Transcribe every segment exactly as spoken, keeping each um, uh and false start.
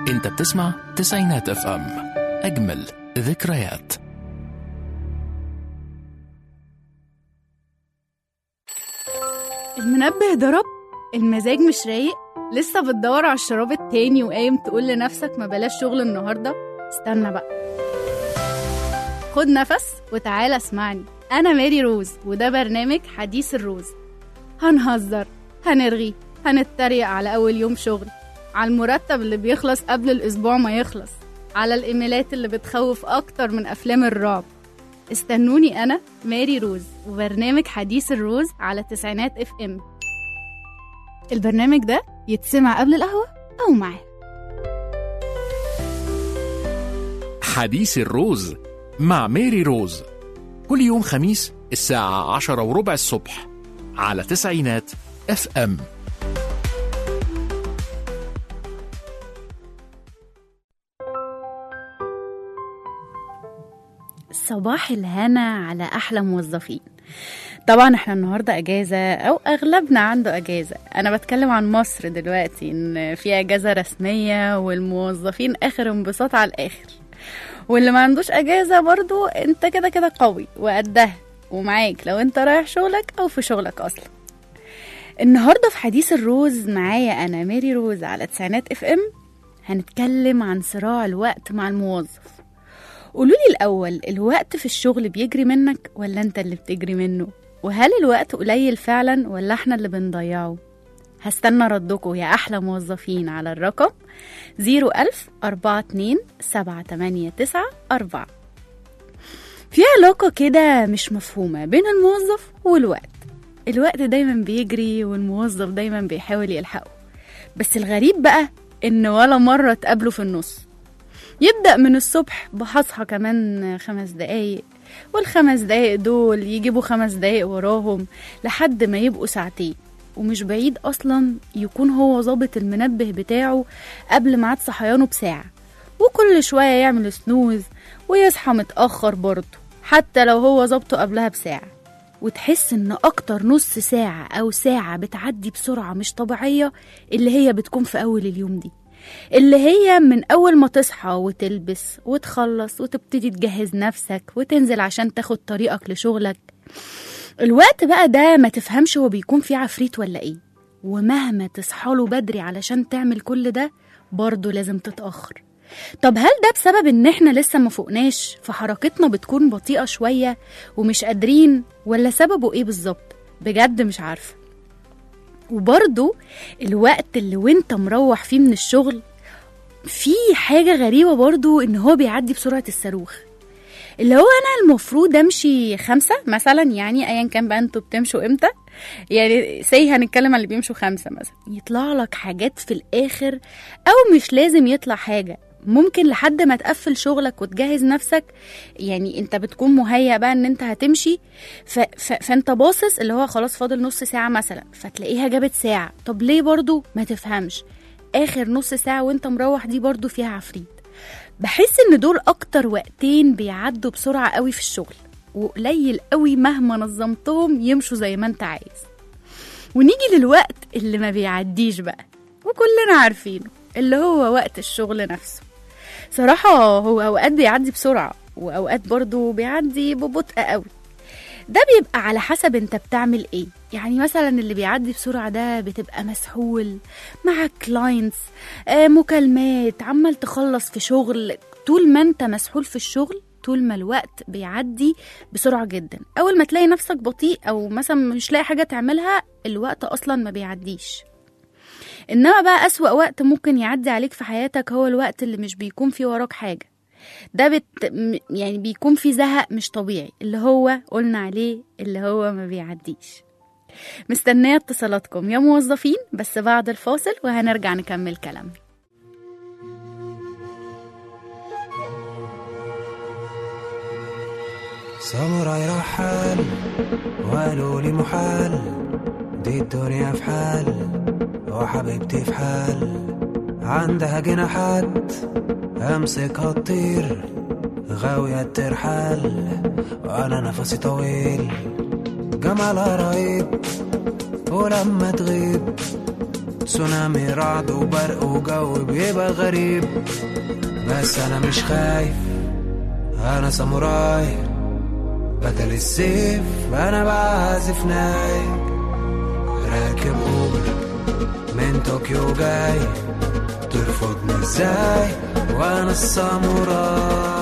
انت بتسمع تسعينات اف ام، اجمل ذكريات. المنبه ضرب، المزاج مش رايق، لسه بتدور على الشراب التاني وقايم تقول لنفسك ما بلاش شغل النهاردة. استنى بقى، خد نفس وتعالى اسمعني. أنا ماري روز وده برنامج حديث الروز. هنهزر، هنرغي، هنتريق على أول يوم شغل، على المرتب اللي بيخلص قبل الأسبوع ما يخلص، على الإيميلات اللي بتخوف أكتر من أفلام الرعب. استنوني أنا ماري روز وبرنامج حديث الروز على تسعينات اف ام. البرنامج ده يتسمع قبل القهوة أو معاه. حديث الروز مع ماري روز كل يوم خميس الساعة عشرة وربع الصبح على تسعينات اف ام. صباح الهنا على أحلى موظفين. طبعا احنا النهاردة اجازة او اغلبنا عنده اجازة. انا بتكلم عن مصر دلوقتي ان في اجازة رسمية والموظفين اخر انبساط على الاخر، واللي ما عندوش اجازة برضو انت كده كده قوي وقدها ومعاك لو انت رايح شغلك او في شغلك اصلا. النهاردة في حديث الروز معايا انا ماري روز على تسعينات اف ام هنتكلم عن صراع الوقت مع الموظف. قولولي الأول، الوقت في الشغل بيجري منك ولا أنت اللي بتجري منه؟ وهل الوقت قليل فعلا ولا احنا اللي بنضيعه؟ هستنى ردكم يا أحلى موظفين على الرقم زيرو ألف أربعة اتنين سبعة تمانية تسعة أربعة. في علاقة كده مش مفهومة بين الموظف والوقت. الوقت دايما بيجري والموظف دايما بيحاول يلحقه، بس الغريب بقى إن ولا مرة تقابله في النص. يبدأ من الصبح بحصحى كمان خمس دقايق، والخمس دقايق دول يجيبوا خمس دقايق وراهم لحد ما يبقوا ساعتين، ومش بعيد أصلا يكون هو ظابط المنبه بتاعه قبل ميعاد صحيانه بساعة، وكل شوية يعمل سنوز ويصحى متأخر برضه حتى لو هو ظابطه قبلها بساعة. وتحس إن أكتر نص ساعة أو ساعة بتعدي بسرعة مش طبيعية اللي هي بتكون في أول اليوم دي، اللي هي من أول ما تصحى وتلبس وتخلص وتبتدي تجهز نفسك وتنزل عشان تاخد طريقك لشغلك. الوقت بقى ده ما تفهمش هو بيكون فيه عفريت ولا ايه، ومهما تصحاله بدري علشان تعمل كل ده برضه لازم تتأخر. طب هل ده بسبب ان احنا لسه ما فوقناش فحركتنا بتكون بطيئة شوية ومش قادرين، ولا سببه ايه بالظبط؟ بجد مش عارفة. وبرضو الوقت اللي وانت مروح فيه من الشغل في حاجة غريبة برضو، ان هو بيعدي بسرعة الصاروخ. اللي هو انا المفروض امشي خمسة مثلا، يعني ايا كان بقى انتوا بتمشوا امتى، يعني سي هنتكلم عن اللي بيمشوا خمسة مثلا، يطلع لك حاجات في الاخر، او مش لازم يطلع حاجة، ممكن لحد ما تقفل شغلك وتجهز نفسك، يعني انت بتكون مهيأ بقى ان انت هتمشي ف... ف... فانت باصص اللي هو خلاص فاضل نص ساعة مثلا، فتلاقيها جابت ساعة. طب ليه؟ برضو ما تفهمش. اخر نص ساعة وانت مروح دي برضو فيها عفريت. بحس ان دول اكتر وقتين بيعدوا بسرعة قوي في الشغل، وقليل قوي مهما نظمتهم يمشوا زي ما انت عايز. ونيجي للوقت اللي ما بيعديش بقى وكلنا عارفينه، اللي هو وقت الشغل نفسه. صراحة هو أوقات بيعدي بسرعة وأوقات برضو بيعدي ببطء قوي. ده بيبقى على حسب انت بتعمل ايه. يعني مثلا اللي بيعدي بسرعة ده بتبقى مسحول مع كلاينتس، آه مكالمات، عمال تخلص في شغل. طول ما انت مسحول في الشغل طول ما الوقت بيعدي بسرعة جدا. أول ما تلاقي نفسك بطيء أو مثلا مش لاقي حاجة تعملها، الوقت أصلا ما بيعديش. إنما بقى أسوأ وقت ممكن يعدي عليك في حياتك هو الوقت اللي مش بيكون فيه وراك حاجة. ده بت... يعني بيكون فيه زهق مش طبيعي، اللي هو قلنا عليه اللي هو ما بيعديش. مستنية اتصالاتكم يا موظفين، بس بعد الفاصل وهنرجع نكمل كلامنا. ساموراي رحال وقالوا لي محال، دي الدنيا في حال وحبيبتي في حال، عندها جناحات امسكها تطير، غاوية ترحال وانا نفسي طويل، جمالها رهيب ولما تغيب تسونامي رعد وبرق وجو بيبقى غريب، بس انا مش خايف، انا ساموراي بدل السيف، انا بعزف ناي، راكب اوبر من طوكيو جاي، ترفضني ازاي وانا الساموراي،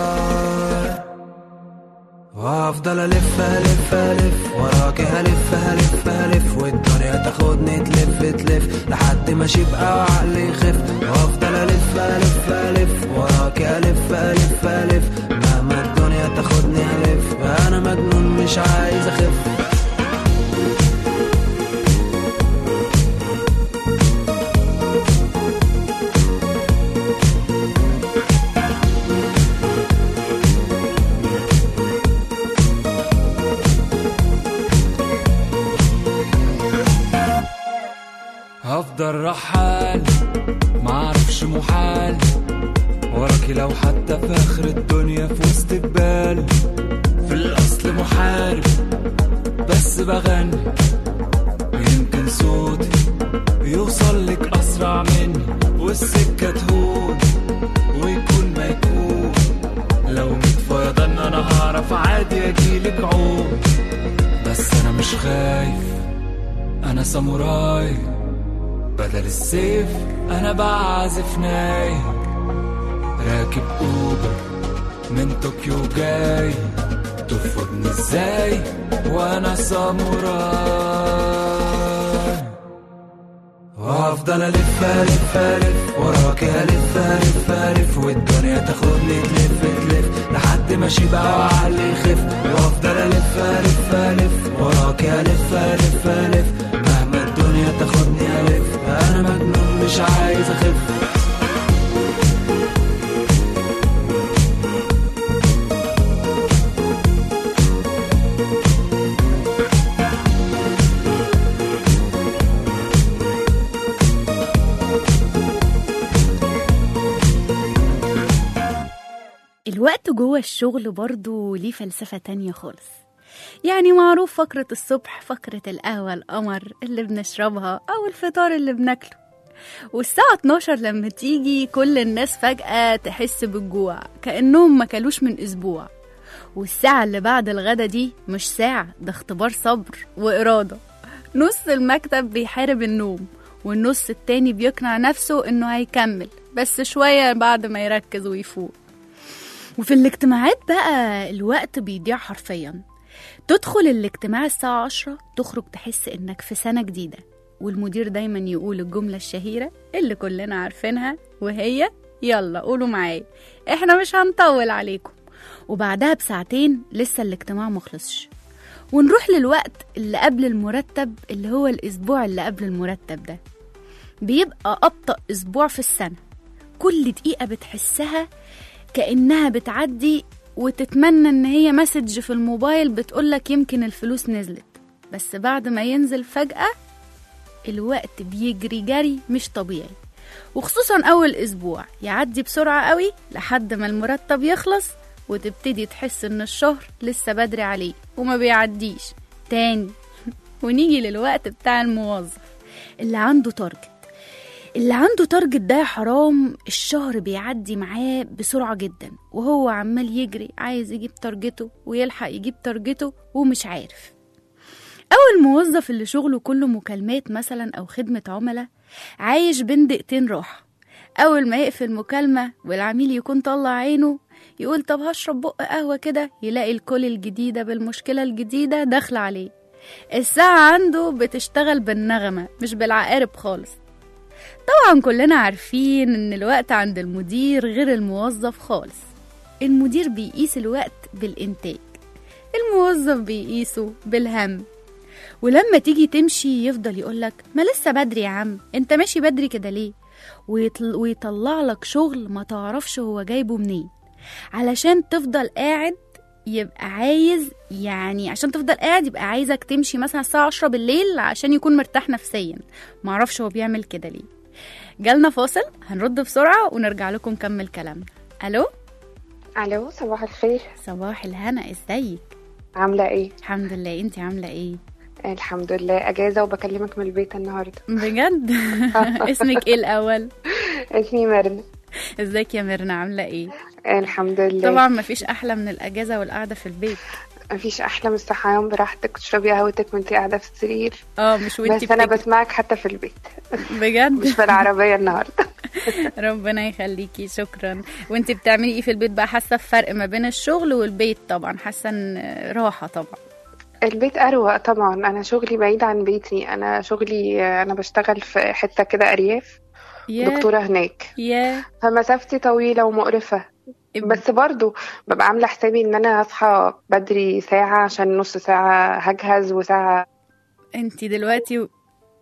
وافضل الف الف الف وراكي، هلف هلف هلف والدنيا تاخدني تلف تلف لحد ما اشبقى وعقلي يخف، وافضل الف الف الف وراكي، الف الف الف مهما الدنيا تاخدني الف، انا مجنون مش عايز اخف. هفضل رحال معرفش محال وراكي، لو حتى في اخر الدنيا في وسط الجبال، في الاصل محارب بس بغني، ويمكن صوتي يوصل لك اسرع مني، والسكه تهون ويكون ما يكون، لو ميت فيضان انا هعرف عادي اجيلك عوم، بس انا مش خايف، انا ساموراي بدل السيف، انا بعزف ناي، راكب اوبر من طوكيو جاي، ترفضني ازاي وانا ساموراي، وافضل الف الف الف وراكي، الف الف الف والدنيا تاخدني تلف تلف لحد ما اشبع وعقلي يخف، وافضل الف الف الف وراكي، الف الف الف مهما الدنيا تاخدني الف، انا مجنون مش عايز اخف. الوقت جوه الشغل برضو ليه فلسفة تانية خالص. يعني معروف فقرة الصبح، فقرة القهوة القمر اللي بنشربها أو الفطار اللي بناكله، والساعة اتناشر لما تيجي كل الناس فجأة تحس بالجوع كأنهم ما كلوش من أسبوع، والساعة اللي بعد الغدا دي مش ساعة، ده اختبار صبر وإرادة. نص المكتب بيحارب النوم، والنص التاني بيقنع نفسه إنه هيكمل بس شوية بعد ما يركز ويفوق. وفي الاجتماعات بقى الوقت بيضيع حرفيا، تدخل الاجتماع الساعة عشرة تخرج تحس إنك في سنة جديدة، والمدير دايما يقول الجملة الشهيرة اللي كلنا عارفينها، وهي يلا قولوا معايا احنا مش هنطول عليكم، وبعدها بساعتين لسه الاجتماع مخلصش، ونروح للوقت اللي قبل المرتب اللي هو الأسبوع اللي قبل المرتب ده، بيبقى أبطأ أسبوع في السنة، كل دقيقة بتحسها كأنها بتعدي، وتتمنى ان هي مسج في الموبايل بتقولك يمكن الفلوس نزلت، بس بعد ما ينزل فجأة الوقت بيجري جري مش طبيعي، وخصوصا أول أسبوع يعدي بسرعة قوي لحد ما المرتب يخلص، وتبتدي تحس ان الشهر لسه بدري عليه وما بيعديش تاني. ونيجي للوقت بتاع الموظف اللي عنده تارجت، اللي عنده تارجت ده حرام، الشهر بيعدي معاه بسرعة جدا وهو عمال يجري عايز يجيب تارجته ويلحق يجيب تارجته ومش عارف. أو الموظف اللي شغله كله مكالمات مثلا أو خدمة عملاء عايش بين دقيقتين راحة، أول ما يقفل مكالمة والعميل يكون طلع عينه يقول طب هشرب بق قهوة كده، يلاقي الكل الجديدة بالمشكلة الجديدة داخل عليه. الساعة عنده بتشتغل بالنغمة مش بالعقارب خالص. طبعا كلنا عارفين ان الوقت عند المدير غير الموظف خالص، المدير بيقيس الوقت بالإنتاج، الموظف بيقيسه بالهم. ولما تيجي تمشي يفضل يقولك ما لسه بدري يا عم، انت ماشي بدري كده ليه، ويطل... ويطلع لك شغل ما تعرفش هو جايبه منين، علشان تفضل قاعد يبقى عايز، يعني عشان تفضل قاعد يبقى عايزك تمشي مثلا الساعة عشرة بالليل عشان يكون مرتاح نفسيا، معرفش هو بيعمل كده ليه. جالنا فاصل هنرد بسرعة ونرجع لكم نكمل كلامنا. ألو الو، صباح الخير. صباح الهنا، ازيك؟ عامله ايه؟ الحمد لله، انتي عاملة ايه؟ الحمد لله اجازه وبكلمك من البيت النهارده. بجد؟ اسمك ايه الاول؟ اسمي ميرنا. ازيك يا ميرنا، عامله ايه؟ الحمد لله. طبعا مفيش احلى من الاجازه والقعده في البيت. مفيش احلى من الصحيان براحتك تشربي قهوتك وانتي قاعده في السرير. اه مش وانتي بس انا بتك... بسمعك حتى في البيت. بجد؟ مش في العربيه النهارده. ربنا يخليكي، شكرا. وانتي بتعملي ايه في البيت بقى؟ حاسه بفرق ما بين الشغل والبيت؟ طبعا حاسه ان راحه طبعا. البيت اروق طبعا. انا شغلي بعيد عن بيتي. انا شغلي انا بشتغل في حته كده ارياف، ياه دكتوره هناك، ياه فمسافتي طويله ومقرفه. بس برضو ببقى عامله حسابي ان انا هصحى بدري ساعه عشان نص ساعه هجهز وساعه. انتي دلوقتي و...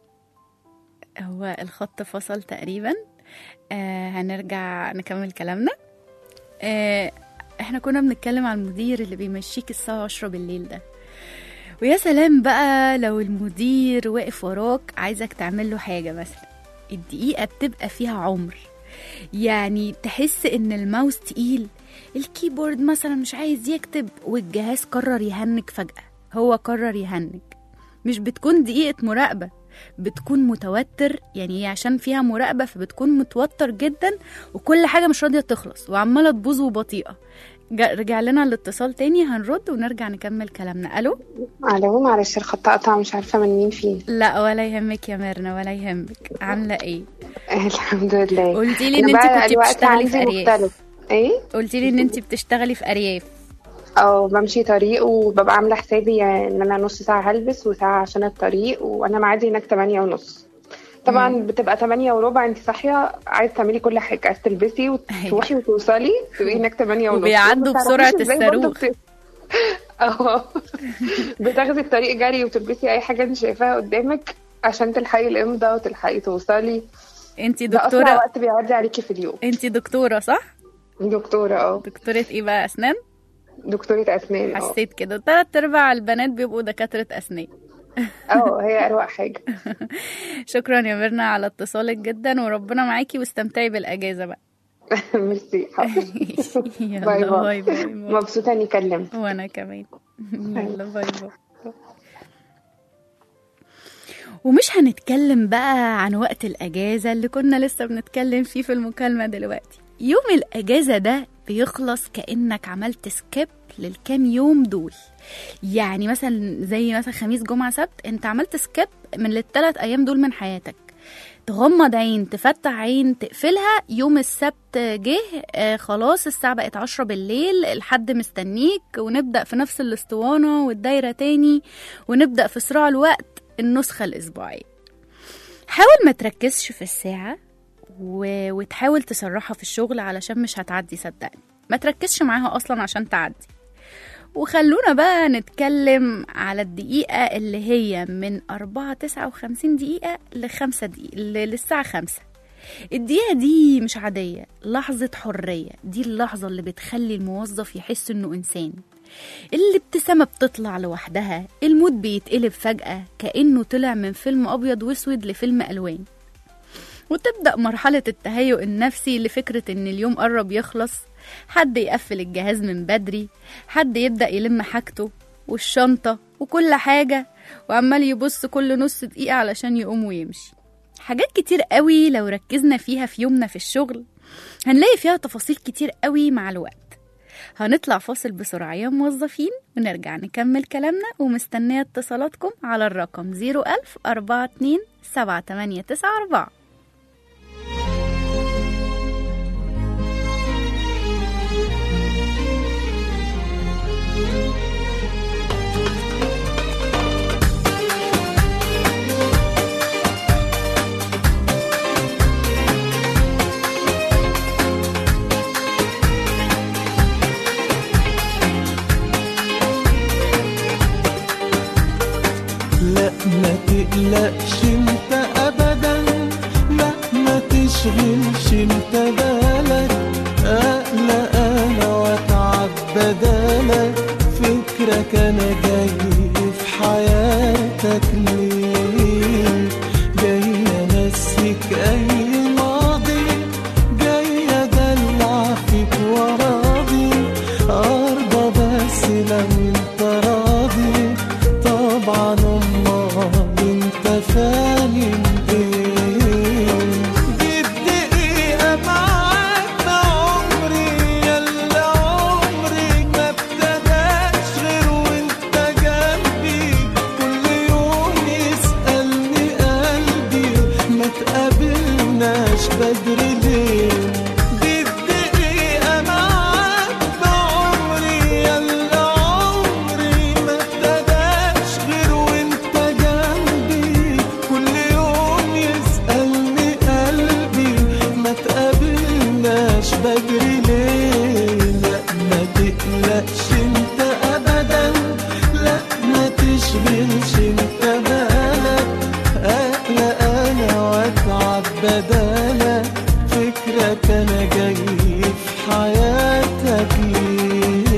هو الخط فصل تقريبا. آه هنرجع نكمل كلامنا. آه احنا كنا بنتكلم عن المدير اللي بيمشيك الساعة عشرة بالليل ده. ويا سلام بقى لو المدير واقف وراك عايزك تعمل له حاجة مثلا، الدقيقة بتبقى فيها عمر. يعني تحس ان الماوس تقيل، الكيبورد مثلا مش عايز يكتب، والجهاز قرر يهنج فجأة. هو قرر يهنج. مش بتكون دقيقة مراقبة، بتكون متوتر. يعني هي عشان فيها مراقبة فبتكون متوتر جدا، وكل حاجة مش راضية تخلص وعمالة تبوظ وبطيئة. رجع لنا الاتصال تاني، هنرد ونرجع نكمل كلامنا. الو الو، معلش الخط قطع، مش عارفه من مين فيه. لا ولا يهمك يا ميرنا، ولا يهمك. عامله ايه؟ الحمد لله. قلتي لي ان انت كنت بتشتغلي في ارياف. مختلف. ايه؟ قلتي لي ان انت بتشتغلي في ارياف. اه بمشي طريق وببقى عامله حسابي ان انا نص ساعه هلبس وساعه عشان الطريق، وانا معادي هناك تمانية ونص. طبعا مم. بتبقى تمانية وربع انت صاحيه عايز تعملي كل حاجه، عايز تلبسي وتروحي وتوصلي تبقي هناك تمانية ونص. وبيعدوا بسرعه الصاروخ. اه بتاخدي الطريق جري وتلبسي اي حاجه انت شايفاها قدامك عشان تلحقي الامضاء وتلحقي توصلي. انت دكتوره؟ ده وقت بيعدي عليكي في اليوم. انت دكتوره صح؟ دكتوره. اه دكتوره ايه بقى؟ اسنان؟ دكتوره اسنان. اه حسيت كده تلات ارباع البنات بيبقوا دكاتره اسنان. اه هي اروق حاجه. شكرا يا ميرنا على اتصالك جدا، وربنا معاكي واستمتعي بالاجازه بقى. ميرسي. يلا باي باي. باي باي. مبسوطه اني كلمت. وانا كمان. يلا باي باي. ومش هنتكلم بقى عن وقت الاجازه اللي كنا لسه بنتكلم فيه في المكالمه دلوقتي. يوم الاجازه ده بيخلص كأنك عملت سكيب للكام يوم دول. يعني مثلا زي مثلا خميس جمعة سبت، انت عملت سكيب من الثلاث ايام دول من حياتك. تغمض عين، تفتح عين، تقفلها. يوم السبت جه، آه خلاص الساعة بقت عشرة بالليل، الحد مستنيك، ونبدأ في نفس الاسطوانة والدايرة تاني، ونبدأ في صراع الوقت النسخة الأسبوعية. حاول ما تركزش في الساعة و... وتحاول تسرحها في الشغل علشان مش هتعدي، صدقني ما تركزش معاها أصلا عشان تعدي. وخلونا بقى نتكلم على الدقيقة اللي هي من أربعة تسعة وخمسين دقيقة لخمسة دقيقة للساعة خمسة. الدقيقة دي مش عادية، لحظة حرية. دي اللحظة اللي بتخلي الموظف يحس إنه إنسان. الابتسامة بتطلع لوحدها، المود بيتقلب فجأة كأنه طلع من فيلم أبيض واسود لفيلم ألوان. وتبدأ مرحلة التهيؤ النفسي لفكرة إن اليوم قرب يخلص. حد يقفل الجهاز من بدري، حد يبدأ يلم حاجته والشنطة وكل حاجة، وعمال يبص كل نص دقيقة علشان يقوم ويمشي. حاجات كتير قوي لو ركزنا فيها في يومنا في الشغل هنلاقي فيها تفاصيل كتير قوي مع الوقت. هنطلع فاصل بسرعة يا موظفين ونرجع نكمل كلامنا، ومستنية اتصالاتكم على الرقم زيرو ألف أربعة اتنين سبعة تمانية تسعة أربعة. ما تقلقش انت ابدا، لا ما تشغلش انت بالك، اقلق انا واتعب بدالك. فكرك انا جاي في حياتك ليه؟ جاي انسيك اي ماضي، جاي ادلع فيك وراضي، ارضى بس لو انت راضي. طبعا امك بدالك، فكرك أنا جاي في حياتك ليه؟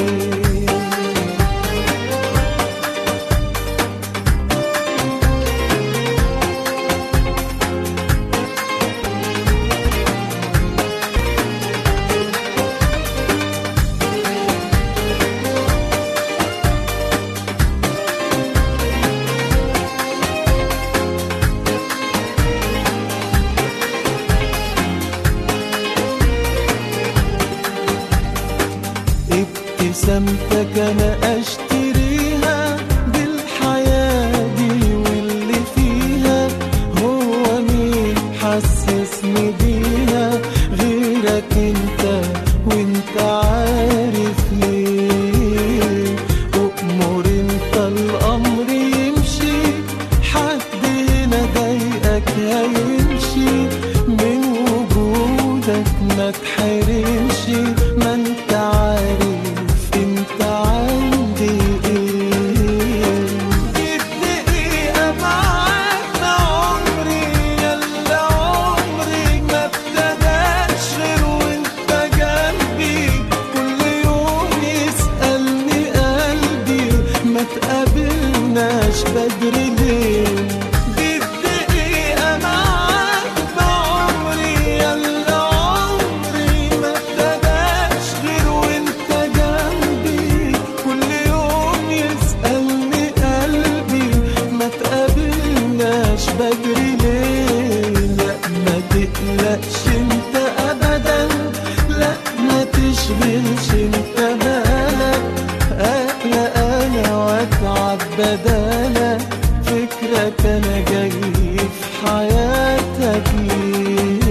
ابتسامتك أنا أشتريها بالحياة دي واللي فيها، هو مين حسسني بيها غيرك انت، وانت عارف ليه. أؤمر انت الأمر يمشي، حد هنا ضايقك هيمشي، من وجودك ما تحرمش، ما انت عارف انت عندي ايه. دي دقيقة معاك عمري، يلا عمري ما ابتداش غير وانت جنبي، كل يوم يسألني قلبي ما تقابلناش بدري ليه. دي دقيقة معاك بعمري، يلا عمري ما ابتداش غير وانت جنبي، كل يوم يسألني قلبي ما تقابلناش بدري ليه. لا ما تقلقش انت ابدا، لا ما تشغلش انت بالك، اقلق انا واتعب بدالك، فكرك انا جاي في حياتك ليه؟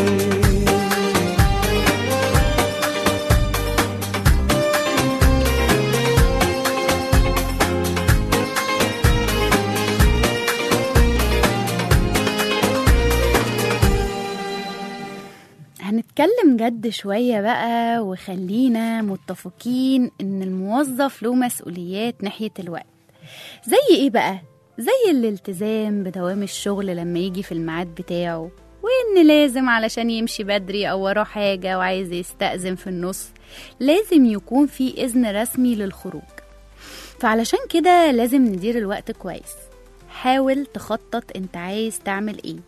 هنتكلم جد شوية بقى، وخلينا متفقين إن الموظف له مسؤوليات ناحية الوقت. زي إيه بقى؟ زي الالتزام بدوام الشغل لما يجي في الميعاد بتاعه، وإن لازم علشان يمشي بدري أو وراه حاجة وعايز يستأذن في النص لازم يكون في إذن رسمي للخروج. فعلشان كده لازم ندير الوقت كويس. حاول تخطط انت عايز تعمل ايه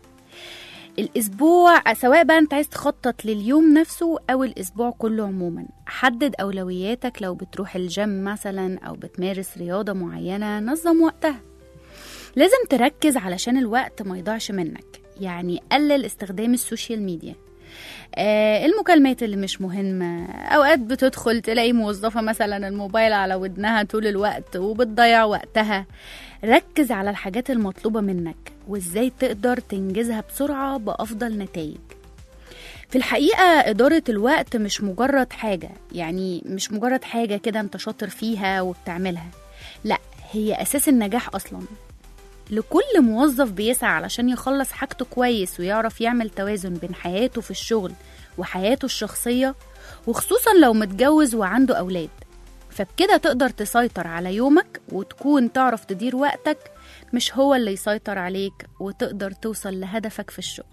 الأسبوع، سواء بقى انت عايز تخطط لليوم نفسه أو الأسبوع كله عموما. حدد أولوياتك، لو بتروح الجيم مثلا أو بتمارس رياضة معينة نظم وقتها. لازم تركز علشان الوقت ما يضيعش منك، يعني قلل استخدام السوشيال ميديا، آه المكالمات اللي مش مهمة. أوقات بتدخل تلاقي موظفة مثلا الموبايل على ودنها طول الوقت وبتضيع وقتها. ركز على الحاجات المطلوبة منك وإزاي تقدر تنجزها بسرعة بأفضل نتائج. في الحقيقة إدارة الوقت مش مجرد حاجة، يعني مش مجرد حاجة كده انت شاطر فيها وبتعملها، لا، هي أساس النجاح أصلا. لكل موظف بيسعى علشان يخلص حاجته كويس ويعرف يعمل توازن بين حياته في الشغل وحياته الشخصية، وخصوصا لو متجوز وعنده أولاد. فبكده تقدر تسيطر على يومك وتكون تعرف تدير وقتك، مش هو اللي يسيطر عليك، وتقدر توصل لهدفك في الشغل.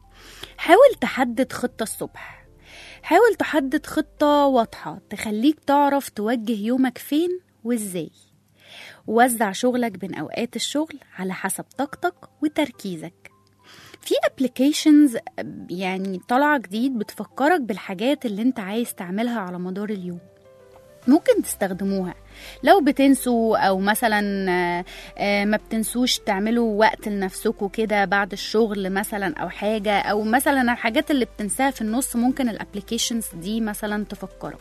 حاول تحدد خطة الصبح، حاول تحدد خطة واضحة تخليك تعرف توجه يومك فين وإزاي. وزع شغلك بين أوقات الشغل على حسب طاقتك وتركيزك. في ابليكيشنز يعني طالعة جديد بتفكرك بالحاجات اللي انت عايز تعملها على مدار اليوم، ممكن تستخدموها لو بتنسوا، أو مثلا ما بتنسوش تعملوا وقت لنفسكوا كده بعد الشغل مثلا أو حاجة، أو مثلا الحاجات اللي بتنساها في النص ممكن الابليكيشنز دي مثلا تفكرك.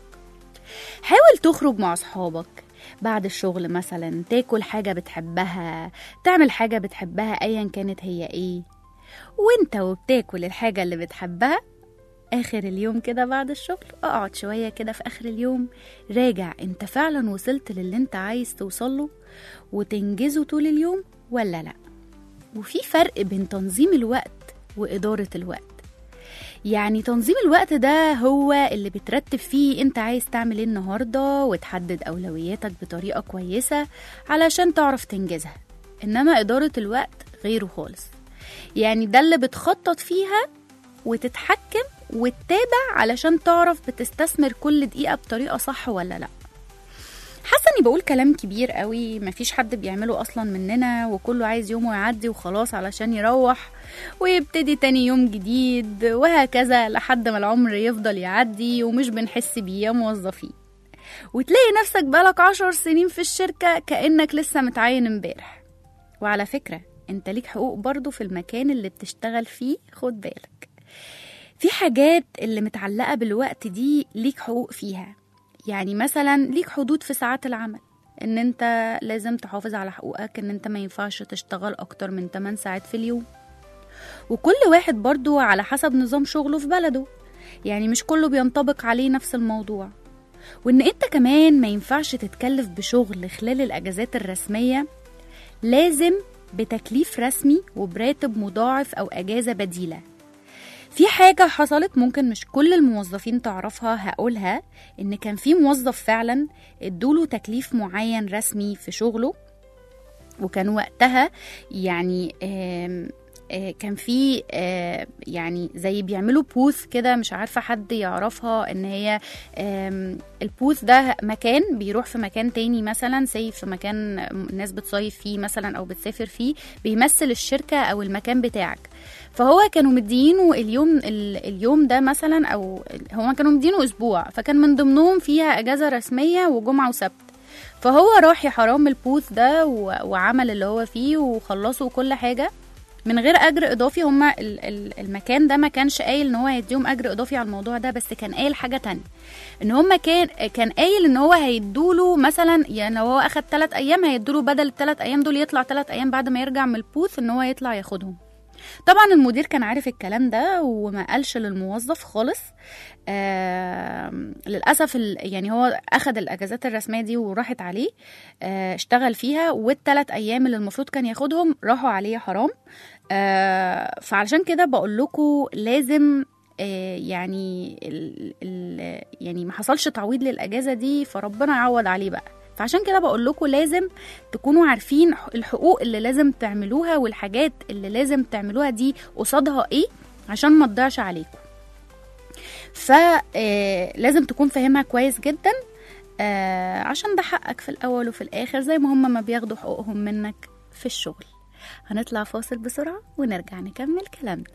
حاول تخرج مع أصحابك بعد الشغل مثلا، تاكل حاجة بتحبها، تعمل حاجة بتحبها أيا كانت هي ايه. وانت وبتاكل الحاجة اللي بتحبها آخر اليوم كده بعد الشغل، اقعد شوية كده في آخر اليوم راجع انت فعلا وصلت للي انت عايز توصله وتنجزه طول اليوم ولا لا. وفي فرق بين تنظيم الوقت وإدارة الوقت. يعني تنظيم الوقت ده هو اللي بترتب فيه انت عايز تعمل ايه النهاردة، وتحدد أولوياتك بطريقة كويسة علشان تعرف تنجزها. إنما إدارة الوقت غيره خالص، يعني ده اللي بتخطط فيها وتتحكم وتتابع علشان تعرف بتستثمر كل دقيقة بطريقة صح ولا لا. حاسه اني بقول كلام كبير قوي مفيش حد بيعمله اصلا مننا، وكله عايز يومه يعدي وخلاص علشان يروح ويبتدي تاني يوم جديد، وهكذا لحد ما العمر يفضل يعدي ومش بنحس بيه يا موظفين، وتلاقي نفسك بقالك عشر سنين في الشركة كأنك لسه متعين امبارح. وعلى فكرة انت ليك حقوق برضو في المكان اللي بتشتغل فيه، خد بالك في حاجات اللي متعلقة بالوقت دي ليك حقوق فيها. يعني مثلا ليك حدود في ساعات العمل، ان انت لازم تحافظ على حقوقك، ان انت ما ينفعش تشتغل اكتر من ثماني ساعات في اليوم. وكل واحد برضو على حسب نظام شغله في بلده، يعني مش كله بينطبق عليه نفس الموضوع. وان انت كمان ما ينفعش تتكلف بشغل خلال الاجازات الرسمية، لازم بتكليف رسمي وبراتب مضاعف او اجازة بديلة. في حاجة حصلت ممكن مش كل الموظفين تعرفها هقولها، ان كان في موظف فعلا ادوله تكليف معين رسمي في شغله، وكان وقتها يعني آم آم كان في يعني زي بيعملوا بوث كده، مش عارفة حد يعرفها، ان هي البوث ده مكان بيروح في مكان تاني، مثلا سي في مكان الناس بتصيف فيه مثلا او بتسافر فيه، بيمثل الشركة او المكان بتاعك. فهو كانوا مدينه اليوم اليوم ده مثلا، او هو كانوا مدينه اسبوع، فكان من ضمنهم فيها اجازة رسمية وجمعة وسبت. فهو راح يحرم البوث ده وعمل اللي هو فيه وخلصوا كل حاجة من غير اجر اضافي. هما المكان ده ما كانش قايل ان هو هيديهم اجر اضافي على الموضوع ده، بس كان قايل حاجة تانية، ان هما كان كان قايل ان هو هيدوله مثلا، يعني لو هو اخد ثلاث ايام هيدوله بدل الثلاث ايام دول يطلع ثلاث ايام بعد ما يرجع من البوث ان هو يطلع ياخدهم. طبعا المدير كان عارف الكلام ده وما قالش للموظف خالص. آه للأسف يعني هو أخد الأجازات الرسمية دي وراحت عليه، آه اشتغل فيها، والثلاث أيام اللي المفروض كان ياخدهم راحوا عليه حرام. آه فعلشان كده بقول لكم لازم آه يعني ال ال يعني ما حصلش تعويض للأجازة دي، فربنا يعوض عليه بقى. فعشان كده بقول لكم لازم تكونوا عارفين الحقوق اللي لازم تعملوها والحاجات اللي لازم تعملوها دي قصادها ايه، عشان ما تضيعش عليكم. فلازم تكون فاهمها كويس جدا، عشان ده حقك في الاول وفي الاخر، زي ما هم ما بياخدوا حقوقهم منك في الشغل. هنطلع فاصل بسرعة ونرجع نكمل كلامنا.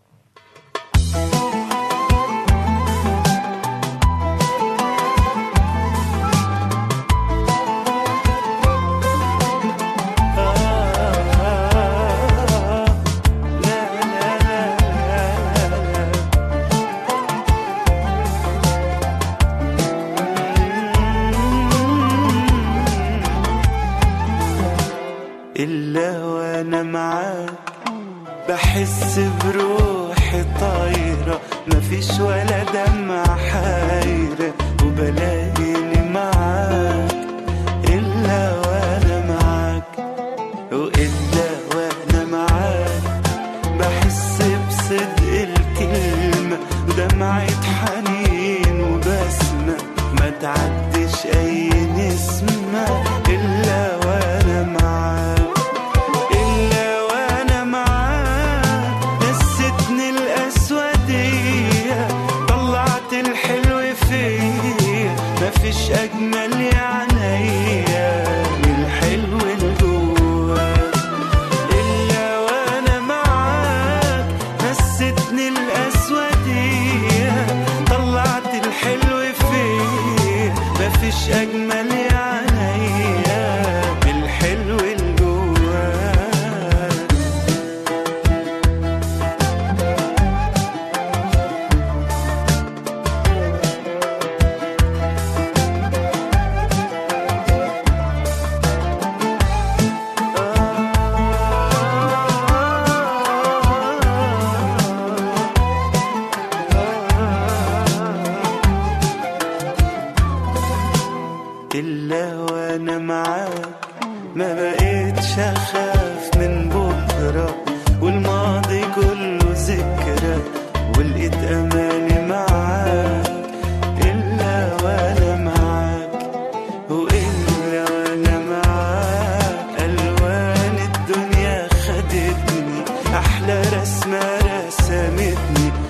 إلا وأنا معاك بحس بروحي طايرة، مفيش ولا دمعة حايرة وبلاقيني معاك. إلا وأنا معاك، وإلا وأنا معاك بحس بصدق الكلمة ودمعة حنين وبسمة ما تعدش أي نسمة. إلا وأنا معاك، إلا وأنا معاك نستني الأسودية، طلعت الحلو فيا مفيش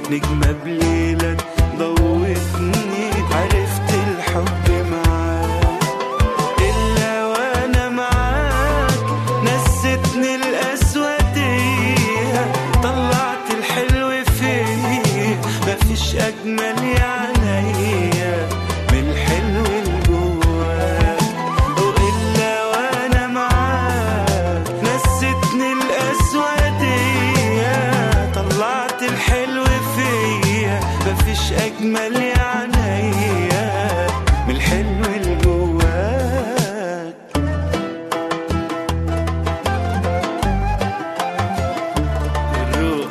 نجمة بليلة ضوتني، عرفت الحب معاك إلا وأنا معاك، نستني الأسودية طلعت الحلو فيه، مفيش أجمل يا عينيا من الحلو الجواك، وإلا وأنا معاك نستني الأسودية طلعت الحلو فيا، مفيش أجمل يا عينيا من الحلو الجواك. الروح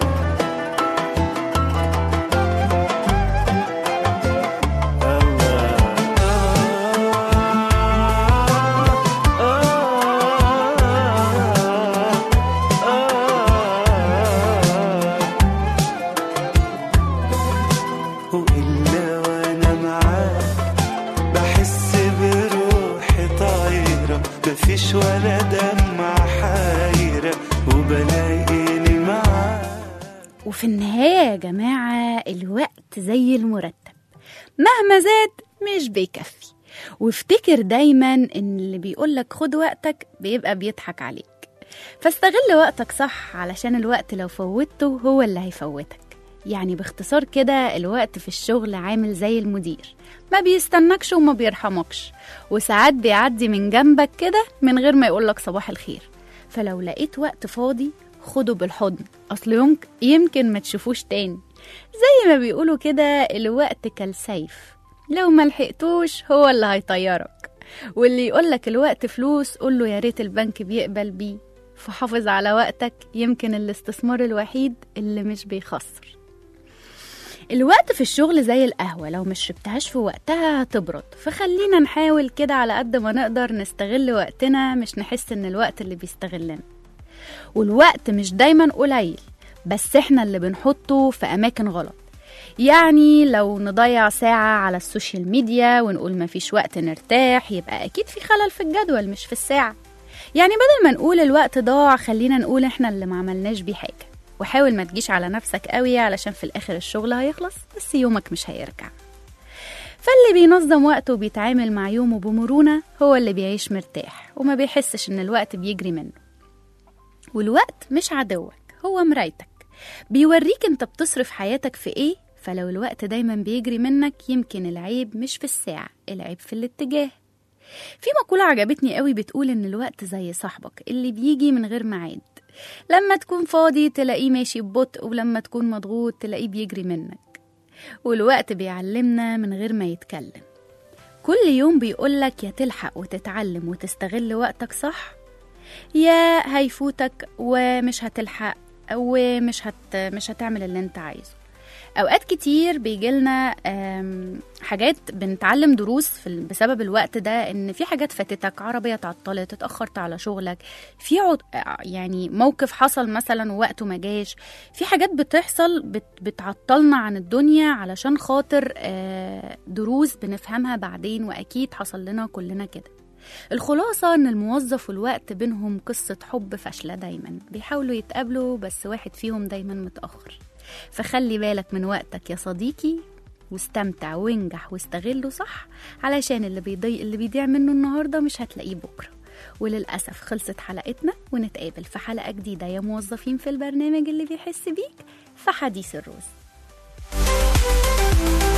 وإلا وأنا معاك بحس بروحي طايرة، مفيش ولا دمعة حايرة وبلاقيني معاك. وفي النهاية يا جماعة الوقت زي المرتب، مهما زاد مش بيكفي. وافتكر دايما ان اللي بيقولك خد وقتك بيبقى بيضحك عليك، فاستغل وقتك صح علشان الوقت لو فوتته هو اللي هيفوتك. يعني باختصار كده الوقت في الشغل عامل زي المدير، ما بيستنكش وما بيرحمكش، وساعات بيعدي من جنبك كده من غير ما يقولك صباح الخير. فلو لقيت وقت فاضي خده بالحضن، أصل يمكن, يمكن ما تشوفوش تاني. زي ما بيقولوا كده الوقت كالسيف، لو ما لحقتوش هو اللي هيطيرك. واللي يقولك الوقت فلوس قوله يا ريت البنك بيقبل بيه. فحافظ على وقتك، يمكن الاستثمار الوحيد اللي مش بيخسر. الوقت في الشغل زي القهوة، لو مش شربتهاش في وقتها هتبرد، فخلينا نحاول كده على قد ما نقدر نستغل وقتنا، مش نحس ان الوقت اللي بيستغلنا. والوقت مش دايما قليل، بس احنا اللي بنحطه في أماكن غلط. يعني لو نضيع ساعة على السوشيال ميديا ونقول مفيش وقت نرتاح، يبقى أكيد في خلل في الجدول مش في الساعة. يعني بدل ما نقول الوقت ضاع، خلينا نقول احنا اللي ما عملناش بيه حاجة. وحاول ما تجيش على نفسك قوي علشان في الآخر الشغل هيخلص بس يومك مش هيرجع. فاللي بينظم وقته وبيتعامل مع يومه بمرونة هو اللي بيعيش مرتاح وما بيحسش ان الوقت بيجري منه. والوقت مش عدوك، هو مرايتك، بيوريك انت بتصرف حياتك في ايه. فلو الوقت دايما بيجري منك، يمكن العيب مش في الساعة، العيب في الاتجاه. في مقولة عجبتني قوي بتقول ان الوقت زي صاحبك اللي بيجي من غير ميعاد، لما تكون فاضي تلاقيه ماشي ببطء، ولما تكون مضغوط تلاقيه بيجري منك. والوقت بيعلمنا من غير ما يتكلم، كل يوم بيقولك يا تلحق وتتعلم وتستغل وقتك صح، يا هيفوتك ومش هتلحق ومش هت مش هتعمل اللي انت عايزه. اوقات كتير بيجيلنا حاجات بنتعلم دروس بسبب الوقت ده، ان في حاجات فاتتك، عربية تعطلت، اتأخرت على شغلك، في عد... يعني موقف حصل مثلا ووقته ما جاش، في حاجات بتحصل بت... بتعطلنا عن الدنيا علشان خاطر دروس بنفهمها بعدين، واكيد حصل لنا كلنا كده. الخلاصة ان الموظف والوقت بينهم قصة حب فاشلة، دايما بيحاولوا يتقابلوا بس واحد فيهم دايما متأخر. فخلي بالك من وقتك يا صديقي، واستمتع وانجح واستغله صح، علشان اللي بيضيع اللي بيضيع منه النهاردة مش هتلاقيه بكرة. وللأسف خلصت حلقتنا، ونتقابل في حلقة جديدة يا موظفين في البرنامج اللي بيحس بيك في حديث الروز.